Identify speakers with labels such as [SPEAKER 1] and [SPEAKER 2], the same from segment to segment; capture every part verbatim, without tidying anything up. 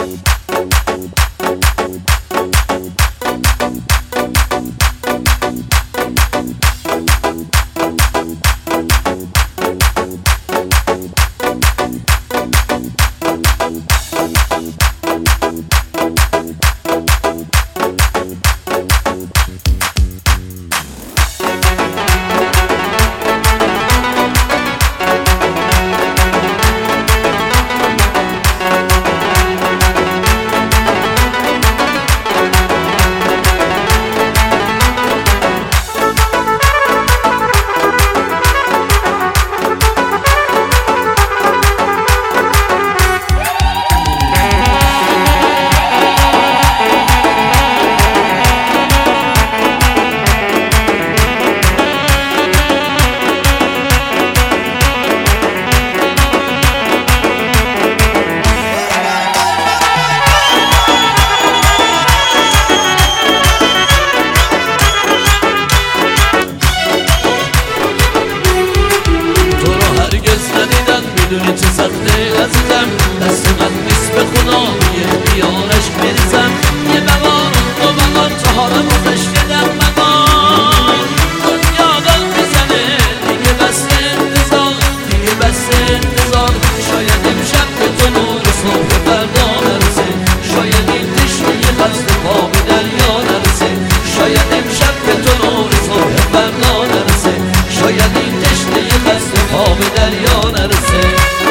[SPEAKER 1] میدونی چه سخته عزیزم، دست من نیست به خدا یه بیارش میریزم. یه بغان دو بغان چهارم گذشته در مقام دنیا دل میزنه دیگه بس انتظار، دیگه بس انتظار. شاید امشب به تو نور صبح فردا نرسه، شاید این تشنه خسته پا به دریا نرسه، شاید امشب به تو نور صبح فردا نرسه، شاید این تشنه خسته پا به دریا نرسه.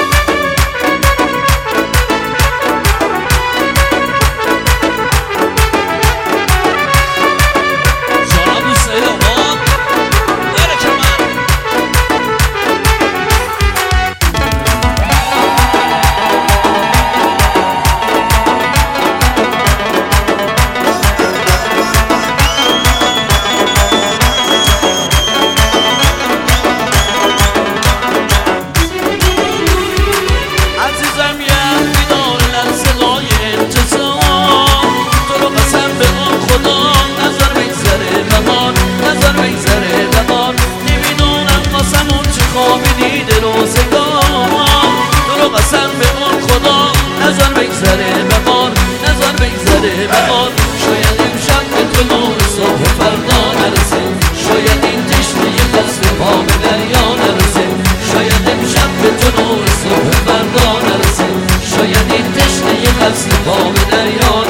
[SPEAKER 1] شاید امشب به تو نور صبح فردا نرسه، شاید این تشنه خسته پا به دریا نرسه، شاید امشب به تو نور صبح فردا نرسه، شاید این تشنه خسته پا به دریا